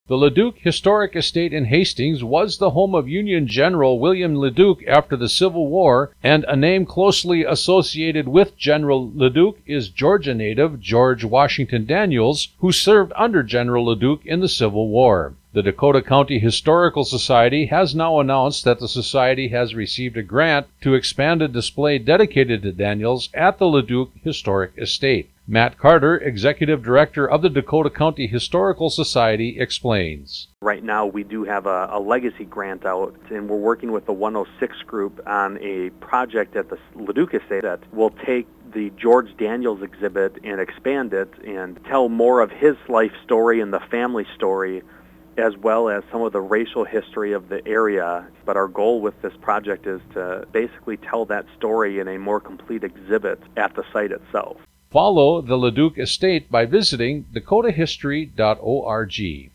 The Leduc Historic Estate in Hastings was the home of Union General William Leduc after the Civil War, and a name closely associated with General Leduc is Georgia native George Washington Daniels, who served under General Leduc in the Civil War. The Dakota County Historical Society has now announced that the Society has received a grant to expand a display dedicated to Daniels at the Leduc Historic Estate. Matt Carter, Executive Director of the Dakota County Historical Society, explains. Right now we do have a legacy grant out, and we're working with the 106 group on a project at the Leduc Estate that will take the George Daniels exhibit and expand it and tell more of his life story and the family story, as well as some of the racial history of the area. But our goal with this project is to basically tell that story in a more complete exhibit at the site itself. Follow the Leduc Estate by visiting dakotahistory.org.